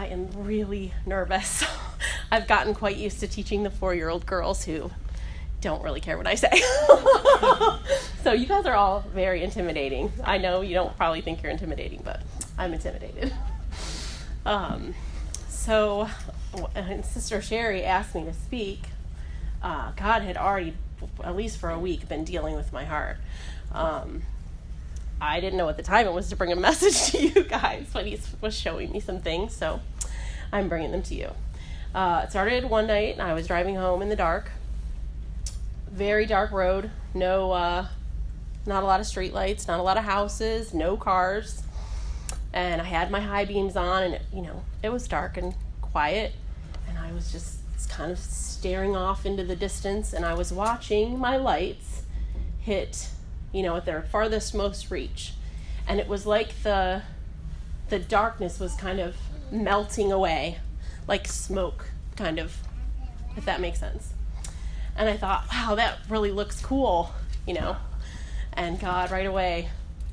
I am really nervous. I've gotten quite used to teaching the 4-year-old girls who don't really care what I say. So you guys are all very intimidating. I know you don't probably think you're intimidating, but I'm intimidated. So when Sister Sherry asked me to speak, God had already, at least for a week, been dealing with my heart. I didn't know at the time it was to bring a message to you guys, but he was showing me some things, so I'm bringing them to you. It started one night, and I was driving home in the dark. Very dark road, no, not a lot of street lights, not a lot of houses, no cars, and I had my high beams on, and it was dark and quiet, and I was just kind of staring off into the distance, and I was watching my lights hit at their farthest most reach. And it was like the darkness was kind of melting away, like smoke, kind of, if that makes sense. And I thought, wow, that really looks cool, And God right away,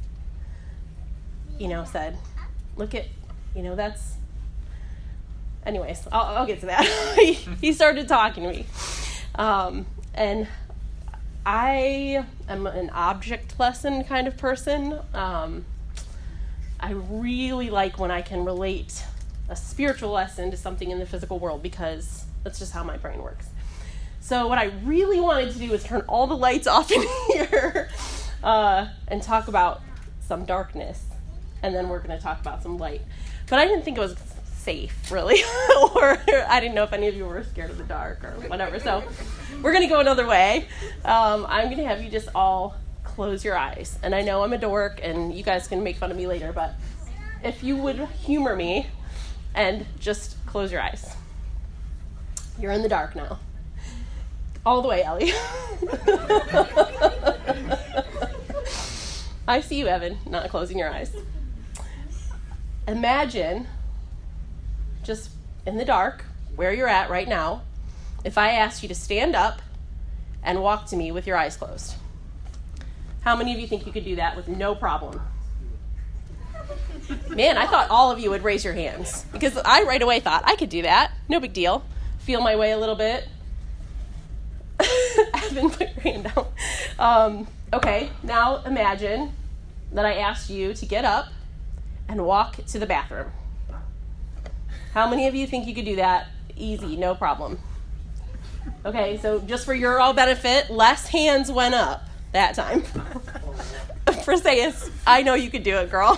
said, look at, that's... Anyways, I'll get to that. He started talking to me. And I am an object lesson kind of person. I really like when I can relate a spiritual lesson to something in the physical world, because that's just how my brain works. So what I really wanted to do was turn all the lights off in here and talk about some darkness. And then we're going to talk about some light. But I didn't think it was safe, really. Or I didn't know if any of you were scared of the dark or whatever. So we're going to go another way. I'm going to have you just all close your eyes. And I know I'm a dork, and you guys can make fun of me later, but if you would humor me and just close your eyes. You're in the dark now. All the way, Ellie. I see you, Evan, not closing your eyes. Imagine, just in the dark, where you're at right now, if I asked you to stand up and walk to me with your eyes closed. How many of you think you could do that with no problem? Man, I thought all of you would raise your hands, because I right away thought, I could do that. No big deal. Feel my way a little bit. Evan, put your hand down. Okay, now imagine that I asked you to get up and walk to the bathroom. How many of you think you could do that? Easy, no problem. Okay, so just for your all benefit, less hands went up that time. Perseus, I know you could do it, girl.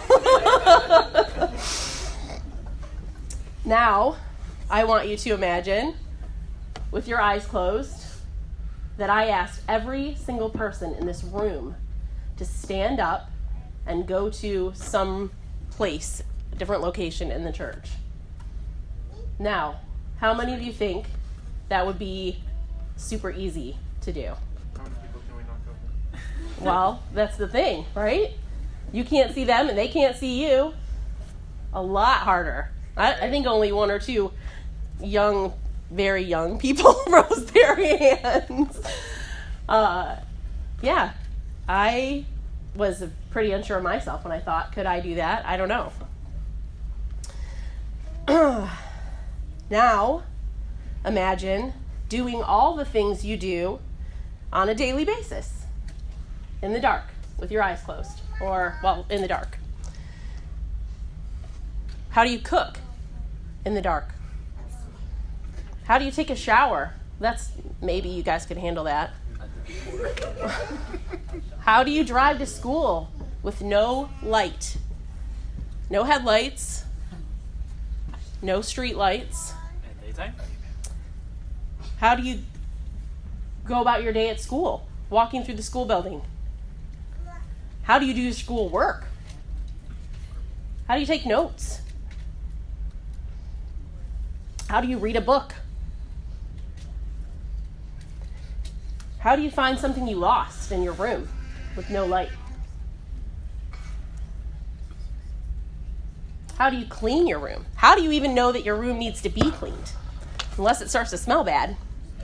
Now, I want you to imagine, with your eyes closed, that I asked every single person in this room to stand up and go to some place, a different location in the church. Now, how many of you think that would be super easy to do? How many people can we knock over? Well, that's the thing, right? You can't see them and they can't see you. A lot harder. I think only one or two young, very young people rose their hands. Yeah, I was pretty unsure of myself when I thought, could I do that? I don't know. Now, imagine doing all the things you do on a daily basis in the dark with your eyes closed, or, well, in the dark. How do you cook in the dark? How do you take a shower? Maybe you guys could handle that. How do you drive to school with no light? No headlights, no street lights. How do you go about your day at school, walking through the school building? How do you do school work? How do you take notes? How do you read a book? How do you find something you lost in your room with no light? How do you clean your room? How do you even know that your room needs to be cleaned? Unless it starts to smell bad.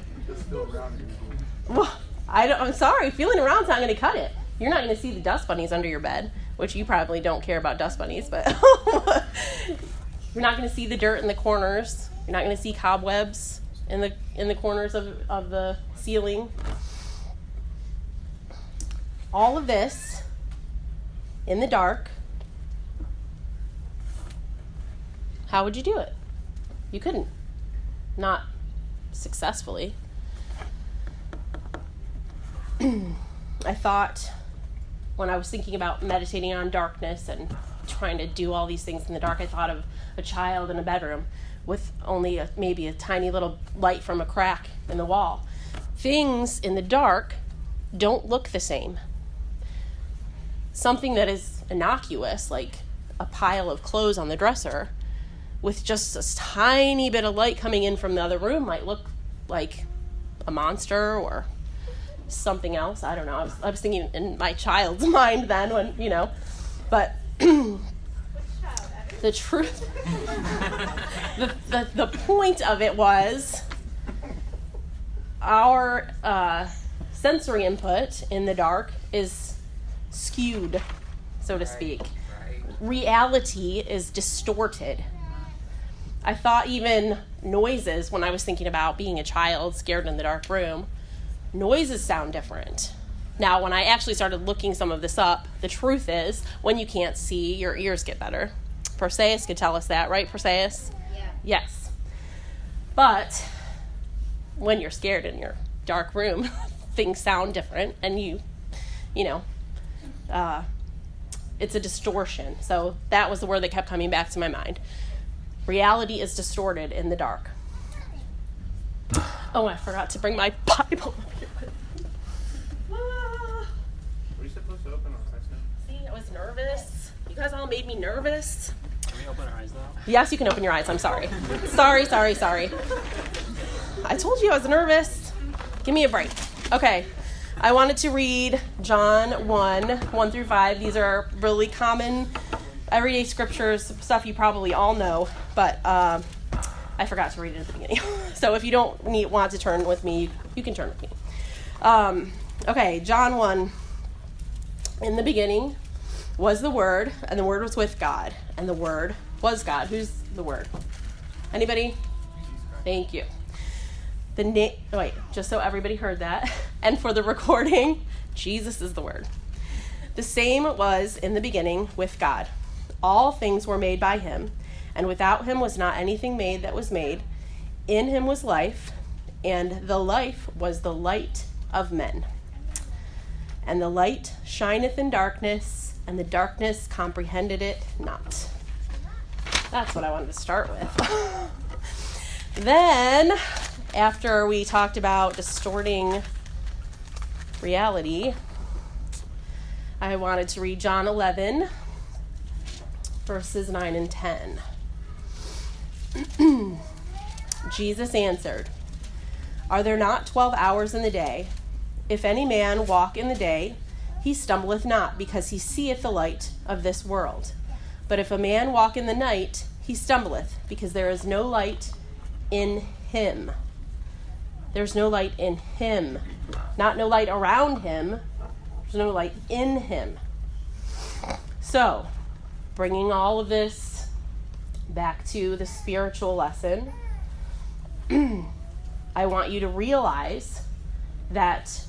Well, I'm sorry, feeling around's not going to cut it. You're not going to see the dust bunnies under your bed, which you probably don't care about dust bunnies, but You're not going to see the dirt in the corners. You're not going to see cobwebs in the corners of the ceiling. All of this in the dark. How would you do it? You couldn't. Not successfully. I thought, when I was thinking about meditating on darkness and trying to do all these things in the dark, I thought of a child in a bedroom with only maybe a tiny little light from a crack in the wall. Things in the dark don't look the same. Something that is innocuous, like a pile of clothes on the dresser, with just a tiny bit of light coming in from the other room, might look like a monster or something else. I don't know. I was thinking in my child's mind then, when, but the truth, the point of it was our sensory input in the dark is skewed, so to speak. Right. Reality is distorted. I thought even noises, when I was thinking about being a child scared in the dark room, noises sound different. Now, when I actually started looking some of this up, the truth is, when you can't see, your ears get better. Perseus could tell us that, right, Perseus? Yeah. Yes. But when you're scared in your dark room, things sound different, and it's a distortion. So that was the word that kept coming back to my mind. Reality is distorted in the dark. Oh, I forgot to bring my Bible up here. Were you supposed to open our eyes now? See, I was nervous. You guys all made me nervous. Can we open our eyes now? Yes, you can open your eyes. I'm sorry. Sorry. I told you I was nervous. Give me a break. Okay. I wanted to read John 1 through 5. These are really common everyday scriptures, stuff you probably all know, but I forgot to read it at the beginning. So if you don't want to turn with me, you can turn with me. Okay, John 1. In the beginning was the Word, and the Word was with God, and the Word was God. Who's the Word? Anybody? Thank you. Just so everybody heard that. And for the recording, Jesus is the Word. The same was in the beginning with God. All things were made by him, and without him was not anything made that was made. In him was life, and the life was the light of men. And the light shineth in darkness, and the darkness comprehended it not. That's what I wanted to start with. Then, after we talked about distorting reality, I wanted to read John 11, verses 9 and 10. Jesus answered, "Are there not 12 hours in the day? If any man walk in the day, he stumbleth not, because he seeth the light of this world. But if a man walk in the night, he stumbleth, because there is no light in him." There's no light in him. Not no light around him. There's no light in him. So, bringing all of this back to the spiritual lesson, I want you to realize that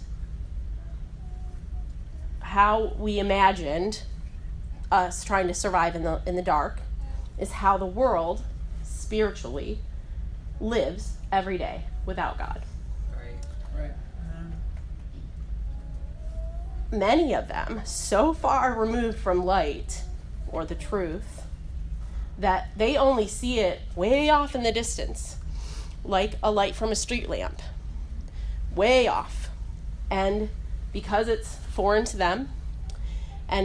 how we imagined us trying to survive in the dark is how the world spiritually lives every day without God. Right. Many of them so far removed from light or the truth that they only see it way off in the distance, like a light from a street lamp, way off. And because it's foreign to them and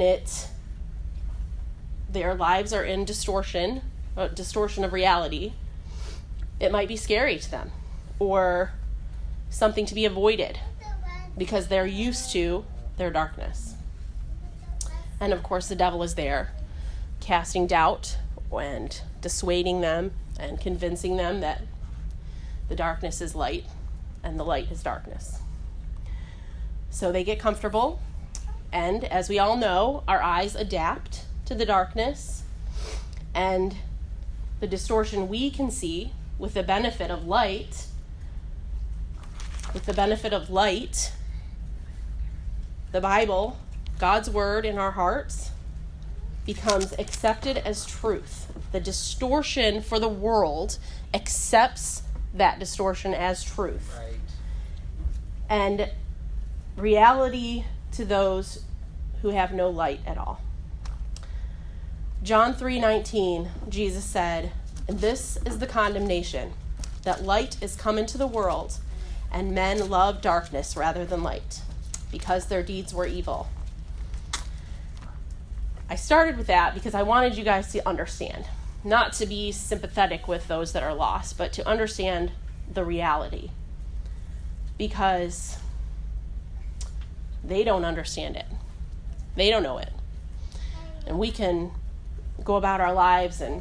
their lives are in distortion of reality, it might be scary to them or something to be avoided because they're used to their darkness. And of course, the devil is there, casting doubt and dissuading them and convincing them that the darkness is light and the light is darkness. So they get comfortable, and as we all know, our eyes adapt to the darkness, and the distortion we can see with the benefit of light, the Bible, God's word in our hearts, becomes accepted as truth. The distortion for the world accepts that distortion as truth. Right. And reality to those who have no light at all. John 3:19, Jesus said, "And this is the condemnation, that light is come into the world, and men love darkness rather than light, because their deeds were evil." I started with that because I wanted you guys to understand, not to be sympathetic with those that are lost, but to understand the reality, because they don't understand it. They don't know it. And we can go about our lives and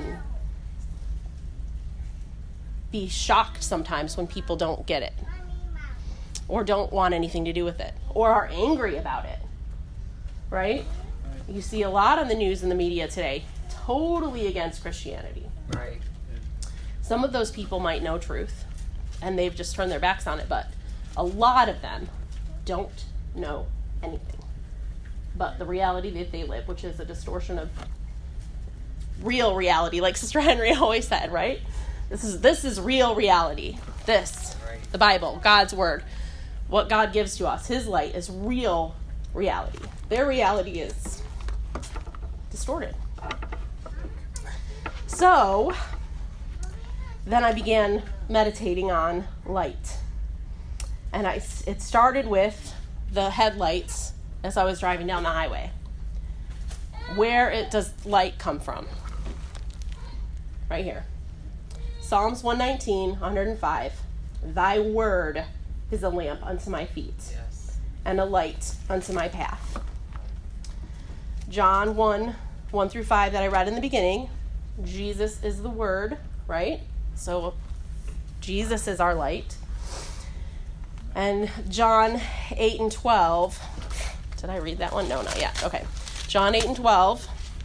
be shocked sometimes when people don't get it, or don't want anything to do with it, or are angry about it, right? You see a lot on the news and the media today, totally against Christianity. Right. Some of those people might know truth, and they've just turned their backs on it, but a lot of them don't know anything but the reality that they live, which is a distortion of real reality, like Sister Henry always said, right? This is real reality. This, Right. the Bible, God's word, what God gives to us, his light is real reality. Their reality is distorted. So then I began meditating on light. And it started with the headlights as I was driving down the highway. Where does light come from? Right here. Psalms 119, 105. Thy word is a lamp unto my feet, Yes. and a light unto my path. John 1 through 5 that I read in the beginning. Jesus is the word, right? So Jesus is our light. And John 8 and 12. Did I read that one? No, not yet. Okay. John 8 and 12.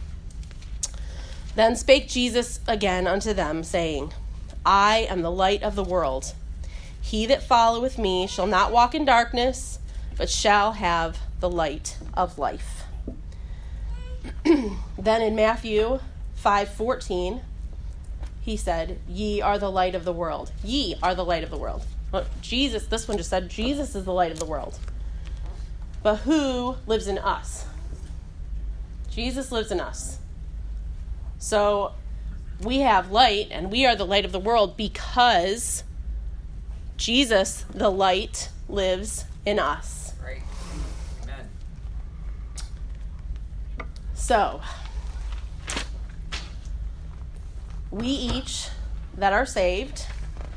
Then spake Jesus again unto them, saying, I am the light of the world. He that followeth me shall not walk in darkness, but shall have the light of life. Then in Matthew 5:14, he said, ye are the light of the world. Ye are the light of the world. Well, Jesus, this one just said, Jesus is the light of the world. But who lives in us? Jesus lives in us. So we have light, and we are the light of the world because Jesus, the light, lives in us. Right. Amen. So, we each that are saved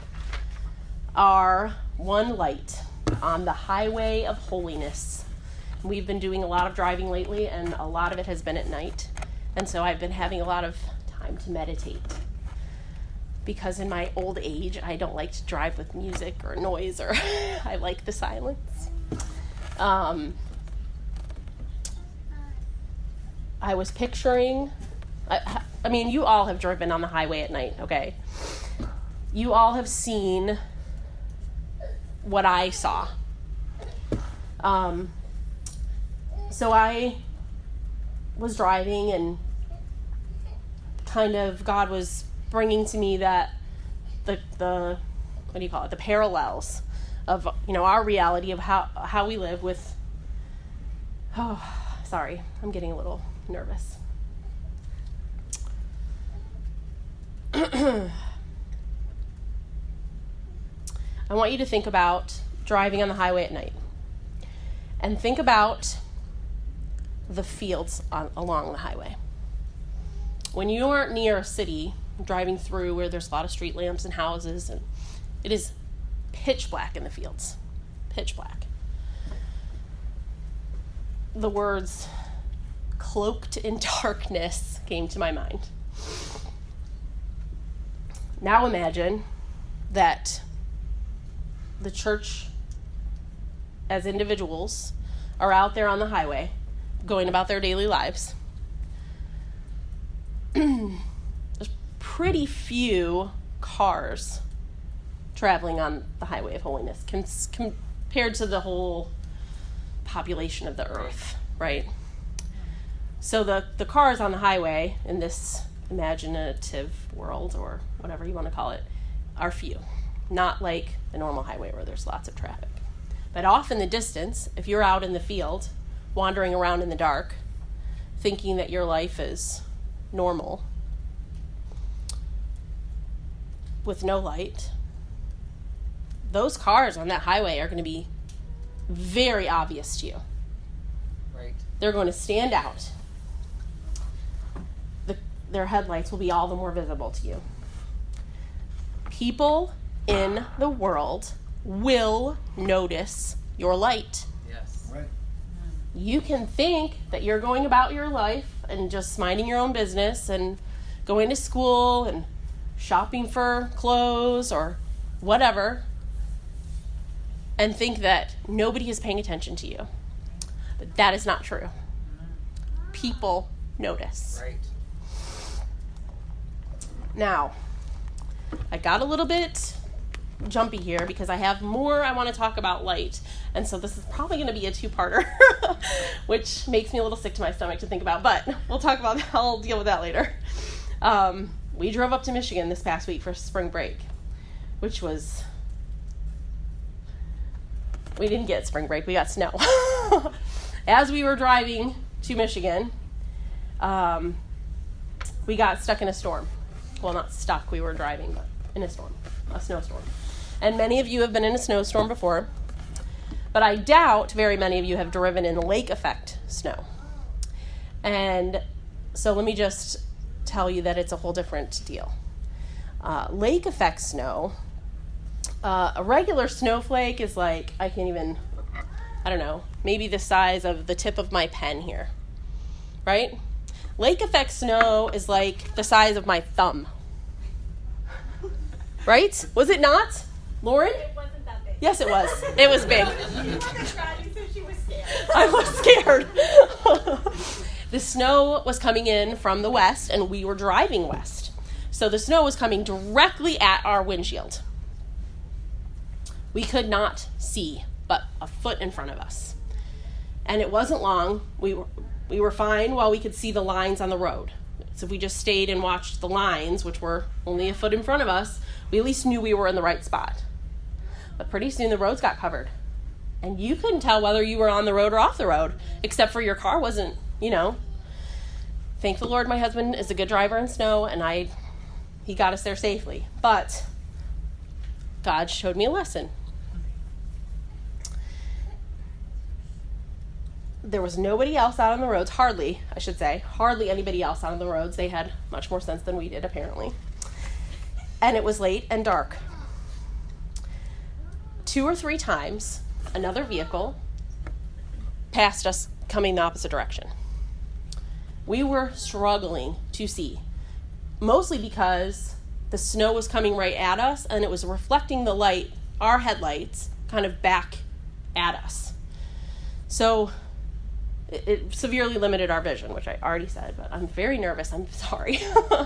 are one light on the highway of holiness. We've been doing a lot of driving lately, and a lot of it has been at night. And so I've been having a lot of time to meditate. Because in my old age, I don't like to drive with music or noise, or I like the silence. I was picturing, I mean, you all have driven on the highway at night, okay? You all have seen what I saw. So I was driving, and kind of God was bringing to me that the what do you call it, the parallels of, you know, our reality of how we live with, sorry, I'm getting a little nervous. I want you to think about driving on the highway at night, and think about the fields along the highway. When you aren't near a city, driving through where there's a lot of street lamps and houses, and it is pitch black in the fields. Pitch black. The words cloaked in darkness came to my mind. Now imagine that the church, as individuals, are out there on the highway going about their daily lives. There's pretty few cars traveling on the highway of holiness compared to the whole population of the earth, right? So the cars on the highway in this imaginative world, or whatever you want to call it, are few. Not like the normal highway where there's lots of traffic. But off in the distance, if you're out in the field, wandering around in the dark, thinking that your life is normal, with no light, those cars on that highway are going to be very obvious to you. Right. They're going to stand out. Their headlights will be all the more visible to you. People in the world will notice your light. Yes. Right. You can think that you're going about your life and just minding your own business and going to school and shopping for clothes or whatever, and think that nobody is paying attention to you. But that is not true. People notice. Right. Now, I got a little bit jumpy here because I have more I want to talk about light. And so this is probably going to be a two-parter, which makes me a little sick to my stomach to think about. But we'll talk about that. I'll deal with that later. We drove up to Michigan this past week for spring break, which was... We didn't get spring break. We got snow. As we were driving to Michigan, we got stuck in a storm. Well, not stuck. We were driving, but in a storm, a snowstorm. And many of you have been in a snowstorm before, but I doubt very many of you have driven in lake effect snow. And so let me just tell you that it's a whole different deal. Lake effect snow, a regular snowflake is like, I don't know, maybe the size of the tip of my pen here, right? Lake effect snow is like the size of my thumb. Right? Was it not? Lauren? It wasn't that big. Yes, it was. It was big. She was scared. I was scared. The snow was coming in from the west, and we were driving west. So the snow was coming directly at our windshield. We could not see but a foot in front of us. And it wasn't long. We were fine while we could see the lines on the road. So if we just stayed and watched the lines, which were only a foot in front of us, we at least knew we were in the right spot. But pretty soon the roads got covered. And you couldn't tell whether you were on the road or off the road, except for your car wasn't, Thank the Lord my husband is a good driver in snow, and he got us there safely. But God showed me a lesson. There was nobody else out on the roads, hardly anybody else out on the roads. They had much more sense than we did, apparently. And it was late and dark. 2 or 3 times, another vehicle passed us coming the opposite direction. We were struggling to see, mostly because the snow was coming right at us and it was reflecting the light, our headlights, kind of back at us. So it severely limited our vision, which I already said, but I'm very nervous. I'm sorry.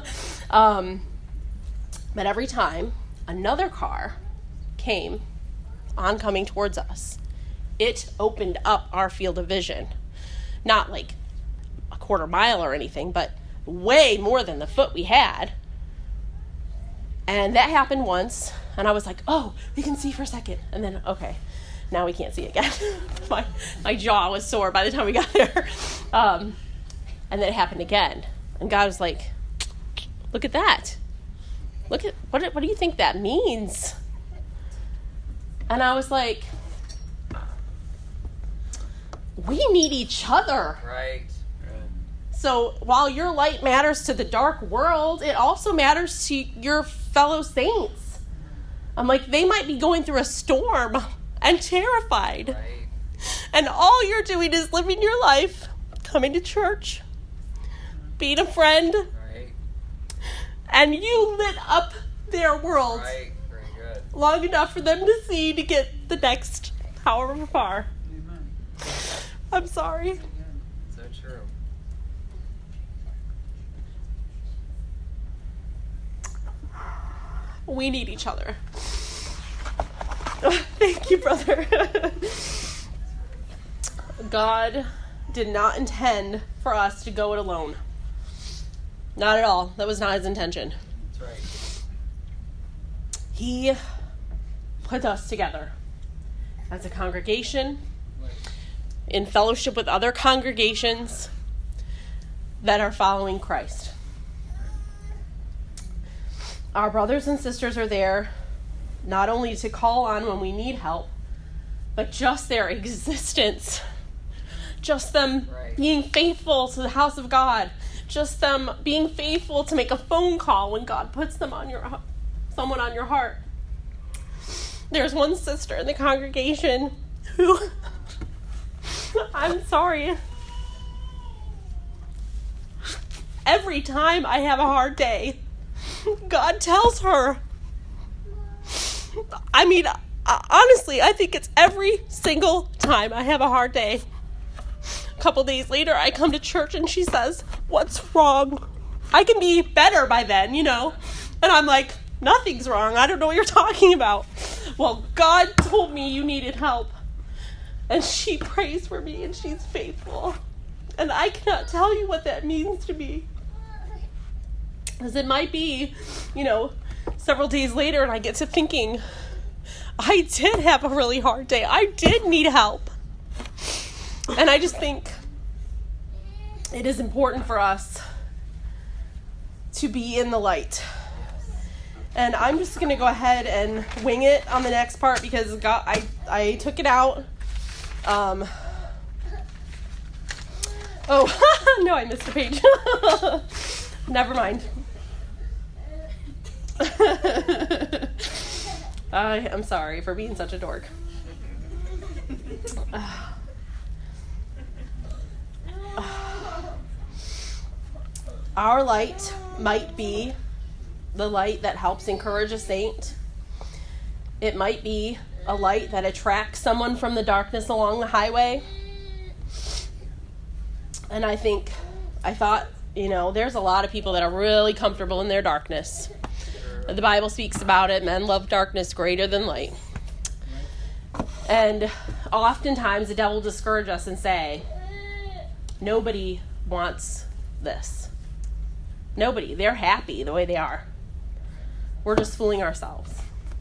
But every time another car came oncoming towards us, it opened up our field of vision. Not like a quarter mile or anything, but way more than the foot we had. And that happened once, and I was like, oh, we can see for a second. And then, okay, now we can't see again. my jaw was sore by the time we got there. And then it happened again. And God was like, look at that. Look at, what do you think that means? And I was like, we need each other. Right. So while your light matters to the dark world, it also matters to your fellow saints. I'm like, they might be going through a storm and terrified. Right. And all you're doing is living your life, coming to church, being a friend, Right. and you lit up their world Right. Very good. long enough for them to see to get the next however far. Amen. I'm sorry. So true. We need each other. Thank you, brother. God did not intend for us to go it alone. Not at all. That was not his intention. That's right. He put us together as a congregation, in fellowship with other congregations that are following Christ. Our brothers and sisters are there not only to call on when we need help, but just their existence, just them being faithful to the house of God, just them being faithful to make a phone call when God puts them on someone on your heart. There's one sister in the congregation who, I'm sorry, every time I have a hard day, God tells her. I mean, honestly, I think it's every single time I have a hard day. A couple days later, I come to church and she says, "What's wrong?" I can be better by then, And I'm like, "Nothing's wrong. I don't know what you're talking about." Well, God told me you needed help. And she prays for me and she's faithful. And I cannot tell you what that means to me. Because it might be, several days later and I get to thinking, I did have a really hard day. I did need help. And I just think it is important for us to be in the light. And I'm just going to go ahead and wing it on the next part because I took it out. No, I missed a page. Never mind. I'm sorry for being such a dork. Our light might be the light that helps encourage a saint. It might be a light that attracts someone from the darkness along the highway. And I thought, there's a lot of people that are really comfortable in their darkness. The Bible speaks about it. Men love darkness greater than light. And oftentimes the devil will discourage us and say, nobody wants this. Nobody. They're happy the way they are. We're just fooling ourselves.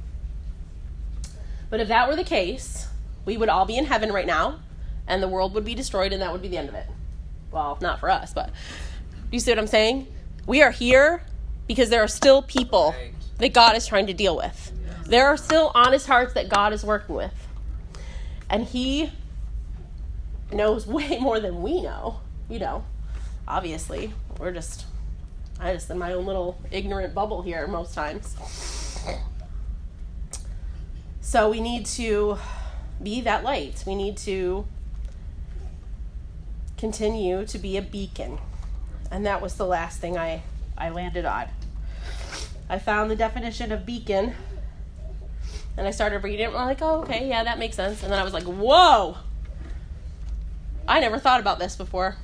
But if that were the case, we would all be in heaven right now, and the world would be destroyed, and that would be the end of it. Well, not for us, but you see what I'm saying? We are here because there are still people that God is trying to deal with. There are still honest hearts that God is working with. And he knows way more than we know, Obviously, I'm just in my own little ignorant bubble here most times. So we need to be that light. We need to continue to be a beacon. And that was the last thing I landed on. I found the definition of beacon, and I started reading it, and I'm like, oh, okay, yeah, that makes sense. And then I was like, whoa! I never thought about this before.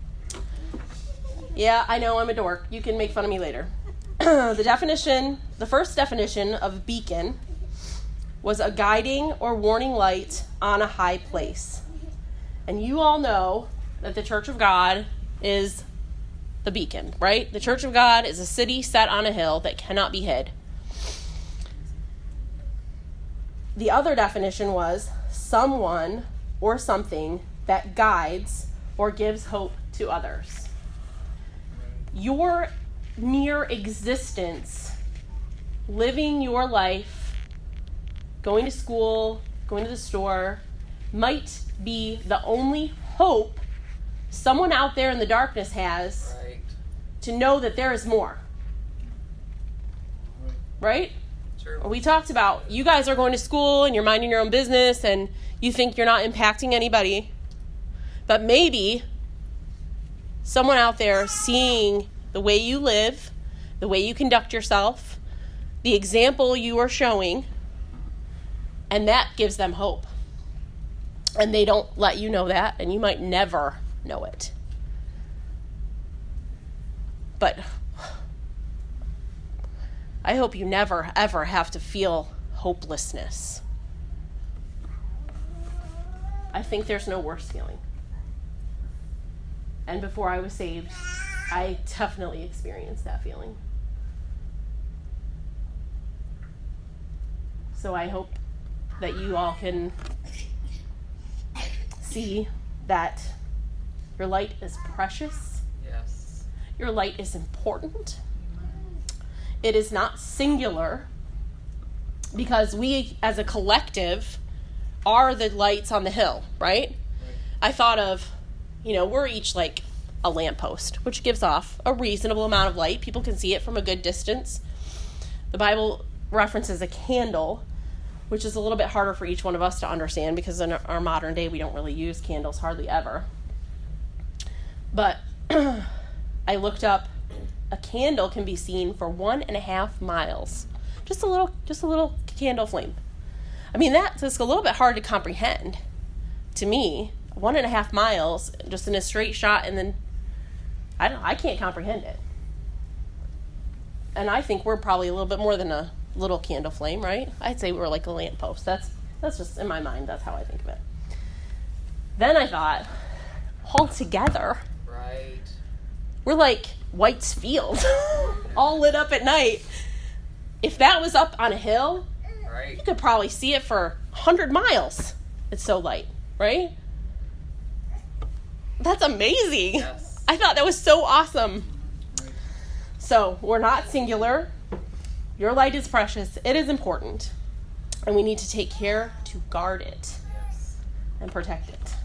Yeah, I know I'm a dork. You can make fun of me later. The first definition of beacon was a guiding or warning light on a high place. And you all know that the Church of God is the beacon, right? The Church of God is a city set on a hill that cannot be hid. The other definition was someone or something that guides or gives hope to others. Your mere existence, living your life, going to school, going to the store, might be the only hope someone out there in the darkness has to know that there is more. Right? Sure. We talked about you guys are going to school and you're minding your own business and you think you're not impacting anybody. But maybe someone out there seeing the way you live, the way you conduct yourself, the example you are showing, and that gives them hope. And they don't let you know that, and you might never know it. But I hope you never, ever have to feel hopelessness. I think there's no worse feeling. And before I was saved, I definitely experienced that feeling. So I hope that you all can see that your light is precious. Yes. Your light is important. It is not singular, because we as a collective are the lights on the hill, right? I thought of, we're each like a lamppost, which gives off a reasonable amount of light. People can see it from a good distance. The Bible references a candle, which is a little bit harder for each one of us to understand, because in our modern day we don't really use candles hardly ever. But I looked up, a candle can be seen for 1.5 miles. Just a little candle flame. I mean, that's just a little bit hard to comprehend to me. 1.5 miles just in a straight shot, and then I can't comprehend it. And I think we're probably a little bit more than a little candle flame, right? I'd say we're like a lamppost. That's just in my mind. That's how I think of it. Then I thought, all together, Right. we're like White's Field, all lit up at night. If that was up on a hill, Right. you could probably see it for 100 miles. It's so light, right? That's amazing. Yes. I thought that was so awesome. So we're not singular. Your light is precious. It is important. And we need to take care to guard it Yes. and protect it.